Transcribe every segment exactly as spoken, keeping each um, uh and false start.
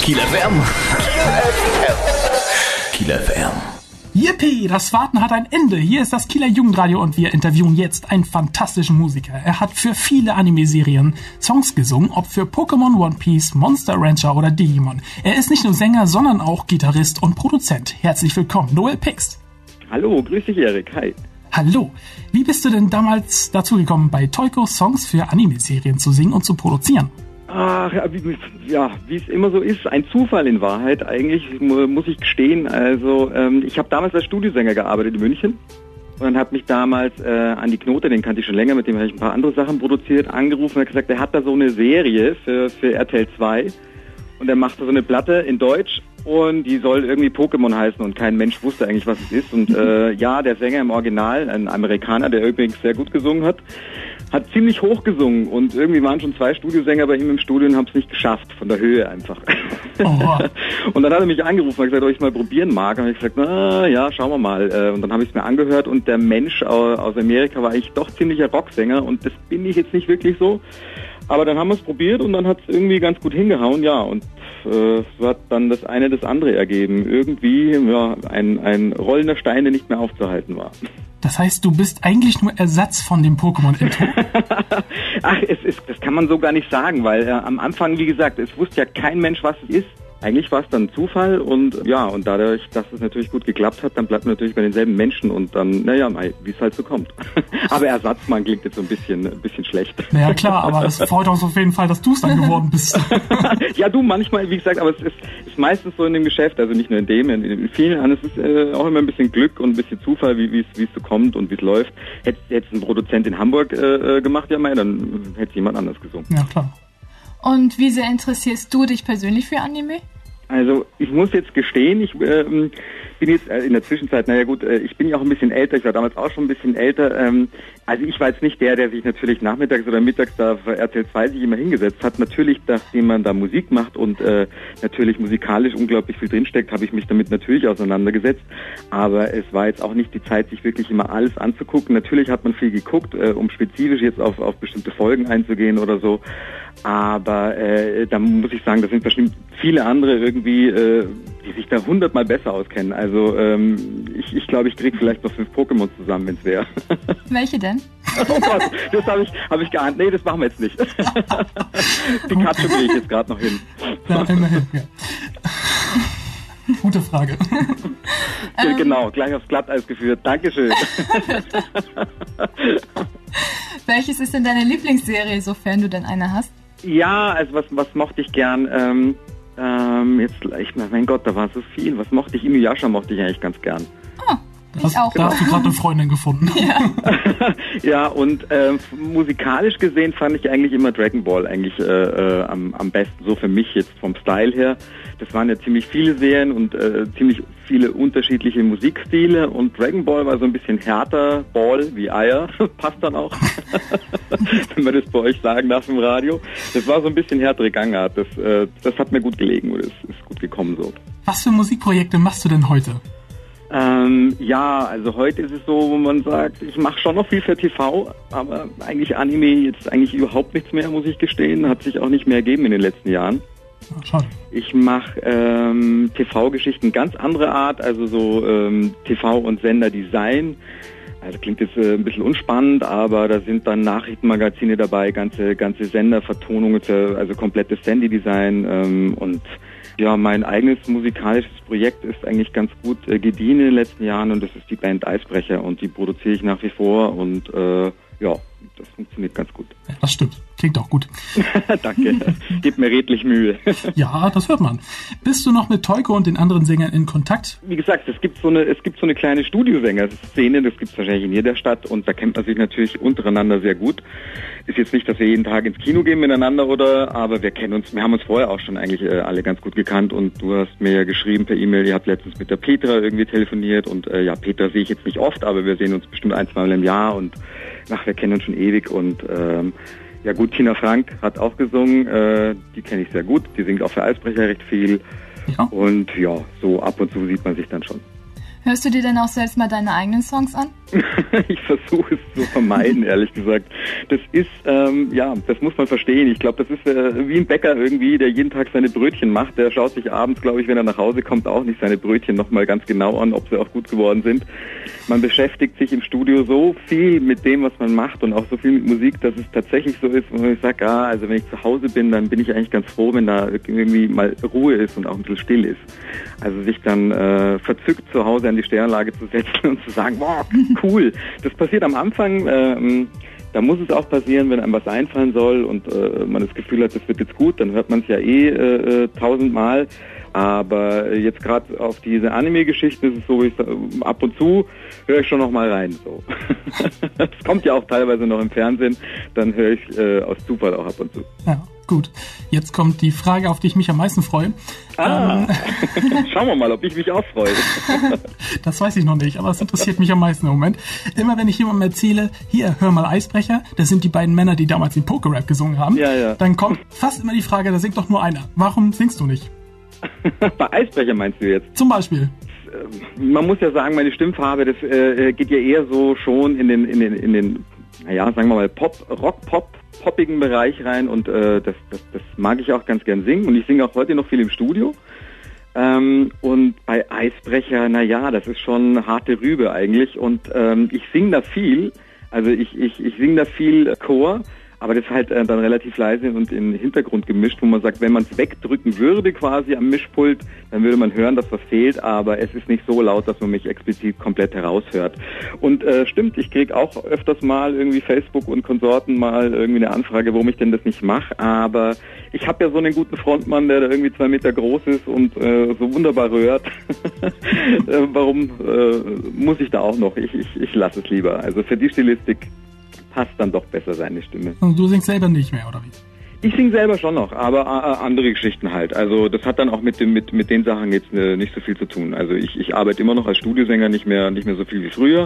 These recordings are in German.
Kiel F M. Kiel F M. Yippie, das Warten hat ein Ende. Hier ist das Kieler Jugendradio und wir interviewen jetzt einen fantastischen Musiker. Er hat für viele Anime-Serien Songs gesungen, ob für Pokémon, One Piece, Monster Rancher oder Digimon. Er ist nicht nur Sänger, sondern auch Gitarrist und Produzent. Herzlich willkommen, Noel Pixt. Hallo, grüß dich, Erik. Hi. Hallo. Wie bist du denn damals dazu gekommen, bei Toyko Songs für Anime-Serien zu singen und zu produzieren? Ach, ja, wie, ja, wie es immer so ist, ein Zufall in Wahrheit eigentlich, muss ich gestehen. Also ähm, ich habe damals als Studiosänger gearbeitet in München und dann hat mich damals äh, Andi Knote, den kannte ich schon länger, mit dem habe ich ein paar andere Sachen produziert, angerufen und hat gesagt, er hat da so eine Serie für, für R T L zwei und er macht da so eine Platte in Deutsch und die soll irgendwie Pokémon heißen und kein Mensch wusste eigentlich, was es ist. Und äh, ja, der Sänger im Original, ein Amerikaner, der übrigens sehr gut gesungen hat, hat ziemlich hoch gesungen und irgendwie waren schon zwei Studiosänger bei ihm im Studio und haben es nicht geschafft, von der Höhe einfach. Oh. Und dann hat er mich angerufen und gesagt, ob ich es mal probieren mag. Und ich gesagt, na ja, schauen wir mal. Und dann habe ich es mir angehört und der Mensch aus Amerika war eigentlich doch ziemlicher Rocksänger und das bin ich jetzt nicht wirklich so. Aber dann haben wir es probiert und dann hat es irgendwie ganz gut hingehauen, ja. Und äh, es hat dann das eine das andere ergeben. Irgendwie ja, ein, ein rollender Stein, der nicht mehr aufzuhalten war. Das heißt, du bist eigentlich nur Ersatz von dem Pokémon-Intro? Ach, es ist, das kann man so gar nicht sagen, weil äh, am Anfang, wie gesagt, es wusste ja kein Mensch, was es ist. Eigentlich war es dann Zufall und ja, und dadurch, dass es natürlich gut geklappt hat, dann bleibt man natürlich bei denselben Menschen und dann, naja, wie es halt so kommt. Aber Ersatzmann klingt jetzt so ein bisschen, ein bisschen schlecht. Naja, klar, aber es freut uns auf jeden Fall, dass du es dann geworden bist. Ja, du, manchmal, wie gesagt, aber es ist, ist meistens so in dem Geschäft, also nicht nur in dem, in, in vielen anderen, es ist äh, auch immer ein bisschen Glück und ein bisschen Zufall, wie es wie es so kommt und wie es läuft. Hätte jetzt ein Produzent in Hamburg äh, gemacht, ja, mal, dann hätte jemand anders gesungen. Ja, klar. Und wie sehr interessierst du dich persönlich für Anime? Also ich muss jetzt gestehen, ich ähm, bin jetzt äh, in der Zwischenzeit, naja gut, äh, ich bin ja auch ein bisschen älter, ich war damals auch schon ein bisschen älter. Ähm, also ich war jetzt nicht der, der sich natürlich nachmittags oder mittags da für R T L zwei sich immer hingesetzt hat. Natürlich, nachdem man da Musik macht und äh, natürlich musikalisch unglaublich viel drinsteckt, habe ich mich damit natürlich auseinandergesetzt. Aber es war jetzt auch nicht die Zeit, sich wirklich immer alles anzugucken. Natürlich hat man viel geguckt, äh, um spezifisch jetzt auf, auf bestimmte Folgen einzugehen oder so. Aber äh, da muss ich sagen, das sind bestimmt viele andere irgendwie, äh, die sich da hundertmal besser auskennen. Also ähm, ich, ich glaube, ich kriege vielleicht noch fünf Pokémon zusammen, wenn es wäre. Welche denn? Oh Gott, das habe ich, hab ich geahnt. Nee, das machen wir jetzt nicht. Pikachu kriege ich jetzt gerade noch hin. Ja, immerhin, ja. Gute Frage. Ja, genau, gleich aufs Glatteis geführt. Dankeschön. Welches ist denn deine Lieblingsserie, sofern du denn eine hast? Ja, also was, was mochte ich gern? Ähm, ähm, jetzt gleich mal, mein Gott, da war so viel. Was mochte ich? Inuyasha mochte ich eigentlich ganz gern. Oh, ich hast, auch. Da hast du gerade eine Freundin gefunden. Ja, ja und ähm, musikalisch gesehen fand ich eigentlich immer Dragon Ball eigentlich äh, äh, am, am besten, so für mich jetzt vom Style her. Das waren ja ziemlich viele Serien und äh, ziemlich viele unterschiedliche Musikstile und Dragon Ball war so ein bisschen härter, Ball wie Eier, passt dann auch, wenn man das bei euch sagen darf im Radio. Das war so ein bisschen härtere Gangart, das, äh, das hat mir gut gelegen und es ist gut gekommen so. Was für Musikprojekte machst du denn heute? Ähm, ja, also heute ist es so, wo man sagt, ich mache schon noch viel für T V, aber eigentlich Anime jetzt eigentlich überhaupt nichts mehr, muss ich gestehen, hat sich auch nicht mehr ergeben in den letzten Jahren. Schade. Ich mache ähm, T V-Geschichten ganz andere Art, also so ähm, T V- und Senderdesign. Also klingt jetzt äh, ein bisschen unspannend, aber da sind dann Nachrichtenmagazine dabei, ganze ganze Sendervertonungen, also komplettes Sandy-Design ähm, und ja, mein eigenes musikalisches Projekt ist eigentlich ganz gut äh, gediehen in den letzten Jahren und das ist die Band Eisbrecher und die produziere ich nach wie vor und äh, ja, das funktioniert ganz gut. Ja, das stimmt. Klingt auch gut. Danke. Gib mir redlich Mühe. Ja, das hört man. Bist du noch mit Toyko und den anderen Sängern in Kontakt? Wie gesagt, es gibt so eine, es gibt so eine kleine Studiosänger-Szene, das gibt es wahrscheinlich in jeder Stadt und da kennt man sich natürlich untereinander sehr gut. Ist jetzt nicht, dass wir jeden Tag ins Kino gehen miteinander oder, aber wir kennen uns, wir haben uns vorher auch schon eigentlich äh, alle ganz gut gekannt und du hast mir ja geschrieben per E-Mail, ihr habt letztens mit der Petra irgendwie telefoniert und äh, ja, Petra sehe ich jetzt nicht oft, aber wir sehen uns bestimmt ein, zwei Mal im Jahr und ach, wir kennen uns schon ewig und ähm, ja gut, Tina Frank hat auch gesungen, äh, die kenne ich sehr gut, die singt auch für Eisbrecher recht viel ja. Und ja, so ab und zu sieht man sich dann schon. Hörst du dir denn auch selbst mal deine eigenen Songs an? Ich versuche es zu vermeiden, ehrlich gesagt. Das ist, ähm, ja, das muss man verstehen. Ich glaube, das ist äh, wie ein Bäcker irgendwie, der jeden Tag seine Brötchen macht. Der schaut sich abends, glaube ich, wenn er nach Hause kommt, auch nicht seine Brötchen nochmal ganz genau an, ob sie auch gut geworden sind. Man beschäftigt sich im Studio so viel mit dem, was man macht und auch so viel mit Musik, dass es tatsächlich so ist, wo ich sage, ah, also wenn ich zu Hause bin, dann bin ich eigentlich ganz froh, wenn da irgendwie mal Ruhe ist und auch ein bisschen still ist. Also sich dann äh, verzückt zu Hause an die Stereoanlage zu setzen und zu sagen, boah, cool. Das passiert am Anfang, ähm, da muss es auch passieren, wenn einem was einfallen soll und äh, man das Gefühl hat, das wird jetzt gut, dann hört man es ja eh äh, tausendmal. Aber jetzt gerade auf diese Anime-Geschichten ist es so, ich, ab und zu höre ich schon noch mal rein. So. Das kommt ja auch teilweise noch im Fernsehen, dann höre ich äh, aus Zufall auch ab und zu. Ja, gut. Jetzt kommt die Frage, auf die ich mich am meisten freue. Ah, ähm, schauen wir mal, ob ich mich auch freue. Das weiß ich noch nicht, aber es interessiert mich am meisten im Moment. Immer wenn ich jemandem erzähle, hier, hör mal Eisbrecher, das sind die beiden Männer, die damals den Poker-Rap gesungen haben, ja, ja. Dann kommt fast immer die Frage, da singt doch nur einer. Warum singst du nicht? Bei Eisbrecher meinst du jetzt? Zum Beispiel. Man muss ja sagen, meine Stimmfarbe, das äh, geht ja eher so schon in den, in den, in den, naja, sagen wir mal Pop, Rock-Pop, poppigen Bereich rein und äh, das, das, das mag ich auch ganz gern singen und ich singe auch heute noch viel im Studio. Ähm, und bei Eisbrecher, naja, das ist schon harte Rübe eigentlich und ähm, ich singe da viel, also ich, ich, ich singe da viel Chor. Aber das ist halt äh, dann relativ leise und in den Hintergrund gemischt, wo man sagt, wenn man es wegdrücken würde quasi am Mischpult, dann würde man hören, dass was fehlt, aber es ist nicht so laut, dass man mich explizit komplett heraushört. Und äh, stimmt, ich kriege auch öfters mal irgendwie Facebook und Konsorten mal irgendwie eine Anfrage, warum ich denn das nicht mache, aber ich habe ja so einen guten Frontmann, der da irgendwie zwei Meter groß ist und äh, so wunderbar rührt. äh, warum äh, muss ich da auch noch? Ich, ich, ich lasse es lieber. Also für die Stilistik passt dann doch besser seine Stimme. Und du singst selber nicht mehr, oder wie? Ich singe selber schon noch, aber äh, andere Geschichten halt. Also das hat dann auch mit dem mit mit den Sachen jetzt äh, nicht so viel zu tun. Also ich, ich arbeite immer noch als Studiosänger, nicht mehr nicht mehr so viel wie früher,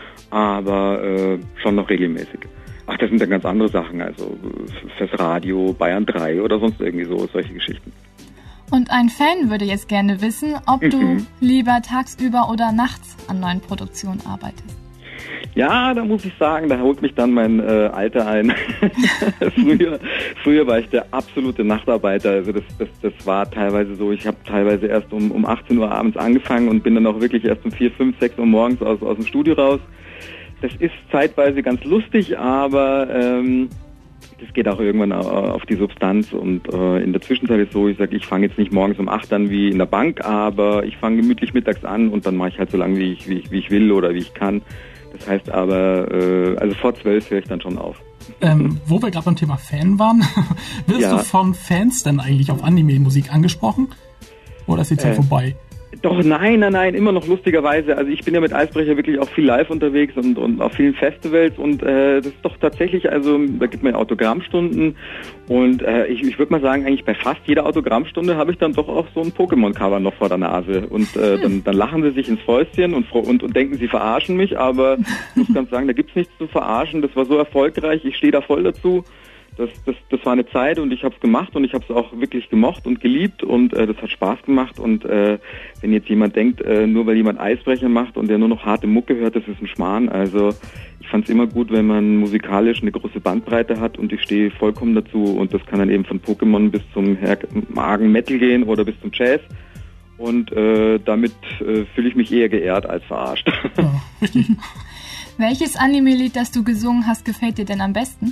aber äh, schon noch regelmäßig. Ach, das sind dann ganz andere Sachen, also fürs Radio, Bayern drei oder sonst irgendwie so, solche Geschichten. Und ein Fan würde jetzt gerne wissen, ob Mhm. du lieber tagsüber oder nachts an neuen Produktionen arbeitest. Ja, da muss ich sagen, da holt mich dann mein äh, Alter ein. früher, früher war ich der absolute Nachtarbeiter. Also das, das, das war teilweise so, ich habe teilweise erst um, um achtzehn Uhr abends angefangen und bin dann auch wirklich erst um vier, fünf, sechs Uhr morgens aus, aus dem Studio raus. Das ist zeitweise ganz lustig, aber ähm, das geht auch irgendwann auf die Substanz und äh, in der Zwischenzeit ist so, ich sage, ich fange jetzt nicht morgens um acht an wie in der Bank, aber ich fange gemütlich mittags an und dann mache ich halt so lange, wie ich, wie ich, wie ich will oder wie ich kann. Das heißt aber, äh, also vor zwölf höre ich dann schon auf. Ähm, wo wir gerade beim Thema Fan waren, wirst Ja. du von Fans denn eigentlich auf Anime-Musik angesprochen? Oder ist die Zeit Äh, vorbei? Doch, nein, nein, nein, immer noch lustigerweise. Also ich bin ja mit Eisbrecher wirklich auch viel live unterwegs und, und auf vielen Festivals und äh, das ist doch tatsächlich, also da gibt man Autogrammstunden und äh, ich, ich würde mal sagen, eigentlich bei fast jeder Autogrammstunde habe ich dann doch auch so ein Pokémon-Cover noch vor der Nase und äh, dann, dann lachen sie sich ins Fäustchen und, und, und denken, sie verarschen mich, aber ich muss ganz sagen, da gibt's nichts zu verarschen, das war so erfolgreich, ich stehe da voll dazu. Das, das, das war eine Zeit und ich habe es gemacht und ich habe es auch wirklich gemocht und geliebt und äh, das hat Spaß gemacht und äh, wenn jetzt jemand denkt, äh, nur weil jemand Eisbrecher macht und der nur noch harte Mucke hört, das ist ein Schmarrn. Also ich fand es immer gut, wenn man musikalisch eine große Bandbreite hat und ich stehe vollkommen dazu und das kann dann eben von Pokémon bis zum Magen Metal gehen oder bis zum Jazz und äh, damit äh, fühle ich mich eher geehrt als verarscht. Ja, richtig. Welches Anime-Lied, das du gesungen hast, gefällt dir denn am besten?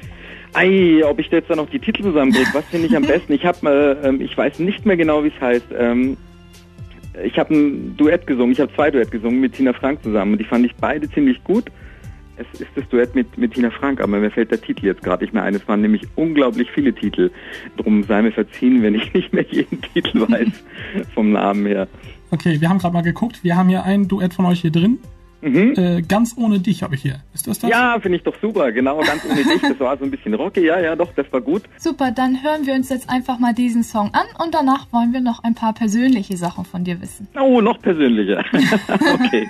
Ei, ob ich jetzt da noch die Titel zusammenkriege, was finde ich am besten? Ich habe mal, ähm, ich weiß nicht mehr genau, wie es heißt. Ähm, ich habe ein Duett gesungen, ich habe zwei Duett gesungen mit Tina Frank zusammen und die fand ich beide ziemlich gut. Es ist das Duett mit, mit Tina Frank, aber mir fällt der Titel jetzt gerade nicht mehr ein. Es waren nämlich unglaublich viele Titel. Drum sei mir verziehen, wenn ich nicht mehr jeden Titel weiß vom Namen her. Okay, wir haben gerade mal geguckt. Wir haben hier ein Duett von euch hier drin. Mhm. Äh, ganz ohne dich habe ich hier. Ist das das? Ja, finde ich doch super. Genau, ganz ohne dich. Das war so ein bisschen rocky. Ja, ja, doch, das war gut. Super, dann hören wir uns jetzt einfach mal diesen Song an und danach wollen wir noch ein paar persönliche Sachen von dir wissen. Oh, noch persönlicher. Okay.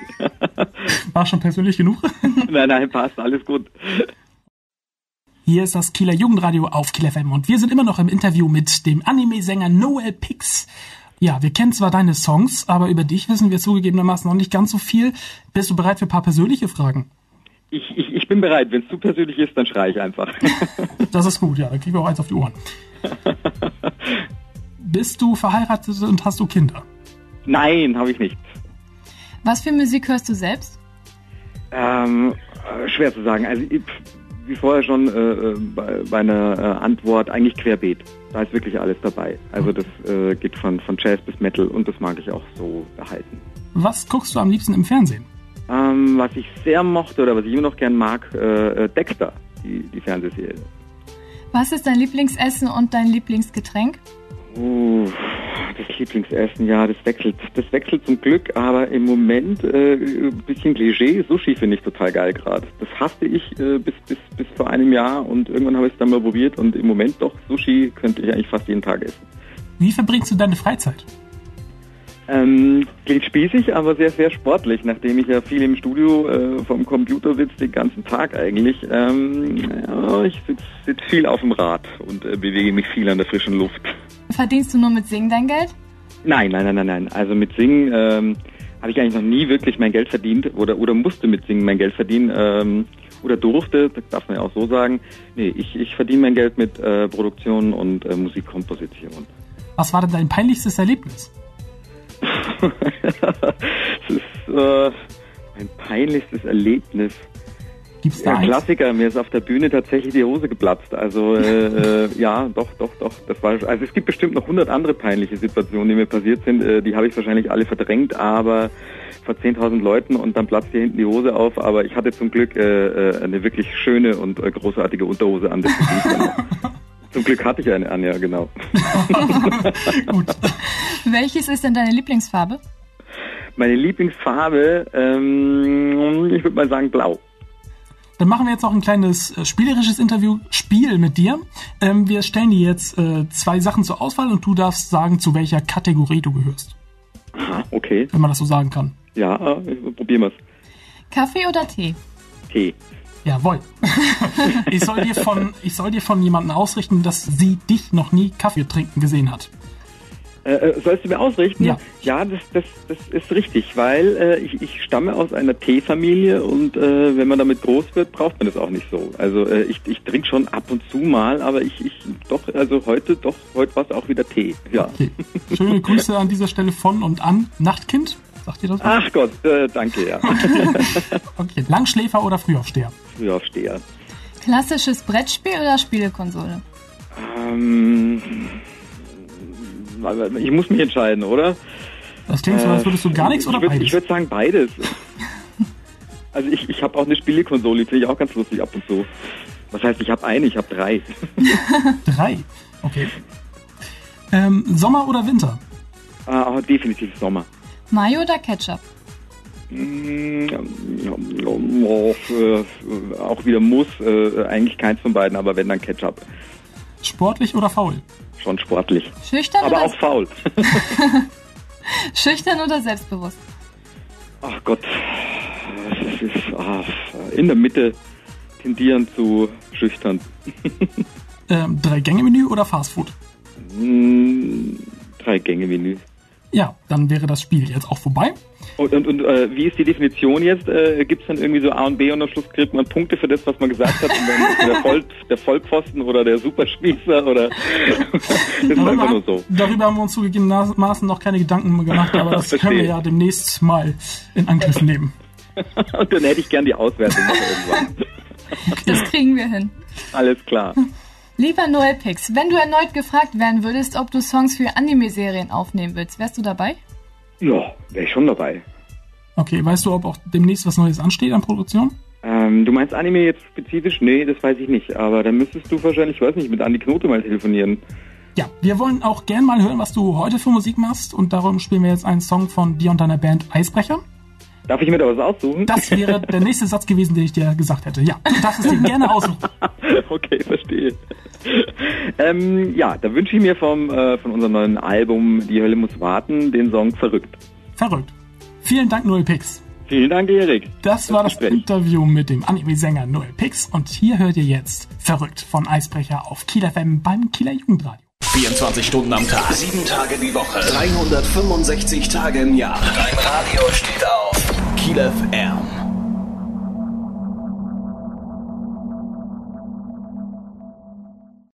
War schon persönlich genug? Nein, nein, passt. Alles gut. Hier ist das Kieler Jugendradio auf Kiel F M und wir sind immer noch im Interview mit dem Anime-Sänger Noel Pix. Ja, wir kennen zwar deine Songs, aber über dich wissen wir zugegebenermaßen noch nicht ganz so viel. Bist du bereit für ein paar persönliche Fragen? Ich, ich, ich bin bereit. Wenn es zu persönlich ist, dann schreie ich einfach. Das ist gut, ja. Dann kriegen wir auch eins auf die Ohren. Bist du verheiratet und hast du Kinder? Nein, habe ich nicht. Was für Musik hörst du selbst? Ähm, schwer zu sagen. Also ich, wie vorher schon äh, bei, bei einer äh, Antwort, eigentlich querbeet. Da ist wirklich alles dabei. Also das äh, geht von, von Jazz bis Metal und das mag ich auch so behalten. Was guckst du am liebsten im Fernsehen? Ähm, was ich sehr mochte oder was ich immer noch gern mag, äh, Dexter, die, die Fernsehserie. Was ist dein Lieblingsessen und dein Lieblingsgetränk? Uh, das Lieblingsessen, ja, das wechselt. Das wechselt zum Glück, aber im Moment äh, ein bisschen Klischee. Sushi finde ich total geil gerade. Das hasste ich äh, bis, bis, bis vor einem Jahr und irgendwann habe ich es dann mal probiert und im Moment doch, Sushi könnte ich eigentlich fast jeden Tag essen. Wie verbringst du deine Freizeit? Ähm, klingt spießig, aber sehr, sehr sportlich, nachdem ich ja viel im Studio äh, vom Computer sitze, den ganzen Tag eigentlich. Ähm, ja, ich sitze sitz viel auf dem Rad und äh, bewege mich viel an der frischen Luft. Verdienst du nur mit Singen dein Geld? Nein, nein, nein, nein, nein. Also mit Singen ähm, habe ich eigentlich noch nie wirklich mein Geld verdient oder oder musste mit Singen mein Geld verdienen ähm, oder durfte, das darf man ja auch so sagen. Nee, ich, ich verdiene mein Geld mit äh, Produktion und äh, Musikkomposition. Was war denn dein peinlichstes Erlebnis? Das ist äh, mein peinlichstes Erlebnis. Gibt's da Ja, eins? Klassiker, mir ist auf der Bühne tatsächlich die Hose geplatzt. Also äh, äh, ja, doch, doch, doch. Das war. Also es gibt bestimmt noch hundert andere peinliche Situationen, die mir passiert sind. Äh, die habe ich wahrscheinlich alle verdrängt, aber vor zehntausend Leuten und dann platzt hier hinten die Hose auf. Aber ich hatte zum Glück äh, äh, eine wirklich schöne und äh, großartige Unterhose an. Das Zum Glück hatte ich eine an, ja, genau. Gut. Welches ist denn deine Lieblingsfarbe? Meine Lieblingsfarbe, ähm, ich würde mal sagen blau. Dann machen wir jetzt noch ein kleines äh, spielerisches Interview-Spiel mit dir. Ähm, wir stellen dir jetzt äh, zwei Sachen zur Auswahl und du darfst sagen, zu welcher Kategorie du gehörst. Aha, okay. Wenn man das so sagen kann. Ja, äh, probieren wir's. Kaffee oder Tee? Tee. Jawohl. ich, soll dir von, ich soll dir von jemandem ausrichten, dass sie dich noch nie Kaffee trinken gesehen hat. Äh, sollst du mir ausrichten? Ja. Ja, das, das, das ist richtig, weil äh, ich, ich stamme aus einer Teefamilie und äh, wenn man damit groß wird, braucht man das auch nicht so. Also äh, ich, ich trinke schon ab und zu mal, aber ich, ich doch, also heute doch, heute war es auch wieder Tee. Ja. Okay. Schöne Grüße an dieser Stelle von und an Nachtkind. Sagt ihr das was? Ach Gott, äh, danke, ja. Okay, Langschläfer oder Frühaufsteher? Frühaufsteher. Klassisches Brettspiel oder Spielekonsole? Ähm, ich muss mich entscheiden, oder? Das klingt so, als würdest du gar nichts ich oder würd, beides? Ich würde sagen beides. Also ich, ich habe auch eine Spielekonsole, die finde ich auch ganz lustig ab und zu. Was heißt, ich habe eine, ich habe drei. Drei? Okay. Ähm, Sommer oder Winter? Ah, definitiv Sommer. Mayo oder Ketchup? Mm, oh, äh, auch wieder muss, äh, eigentlich keins von beiden, aber wenn, dann Ketchup. Sportlich oder faul? Schon sportlich. Schüchtern Aber oder auch faul. Schüchtern oder selbstbewusst? Ach Gott, das ist ach, in der Mitte tendieren zu schüchtern. Ähm, Drei-Gänge-Menü oder Fastfood? Mm, Drei-Gänge-Menü. Ja, dann wäre das Spiel jetzt auch vorbei. Und, und, und äh, wie ist die Definition jetzt? Äh, Gibt es dann irgendwie so A und B und am Schluss kriegt man Punkte für das, was man gesagt hat? Und dann ist der, Voll, der Vollpfosten oder der Superspießer oder das ist darüber, einfach nur so. Darüber haben wir uns zugegebenermaßen noch keine Gedanken gemacht, aber das Verstehe. können wir ja demnächst mal in Angriff nehmen. Und dann hätte ich gern die Auswertung noch irgendwann. Das kriegen wir hin. Alles klar. Lieber Noel Pix, wenn du erneut gefragt werden würdest, ob du Songs für Anime-Serien aufnehmen willst, wärst du dabei? Ja, wäre ich schon dabei. Okay, weißt du, ob auch demnächst was Neues ansteht an Produktion? Ähm, du meinst Anime jetzt spezifisch? Nee, das weiß ich nicht. Aber dann müsstest du wahrscheinlich, ich weiß nicht, mit Andi Knote mal telefonieren. Ja, wir wollen auch gern mal hören, was du heute für Musik machst und darum spielen wir jetzt einen Song von dir und deiner Band Eisbrecher. Darf ich mir da was aussuchen? Das wäre der nächste Satz gewesen, den ich dir gesagt hätte. Ja, du darfst es dir gerne aussuchen. Okay, verstehe. ähm, ja, da wünsche ich mir vom, äh, von unserem neuen Album Die Hölle muss warten den Song Verrückt. Verrückt. Vielen Dank, Noel Pix. Vielen Dank, Erik. Das war das Gespräch. Interview mit dem Anime-Sänger Noel Pix und hier hört ihr jetzt Verrückt von Eisbrecher auf Kiel F M beim Kieler Jugendradio. vierundzwanzig Stunden am Tag, sieben Tage die Woche, dreihundertfünfundsechzig Tage im Jahr. Dein Radio steht auf Kiel F M.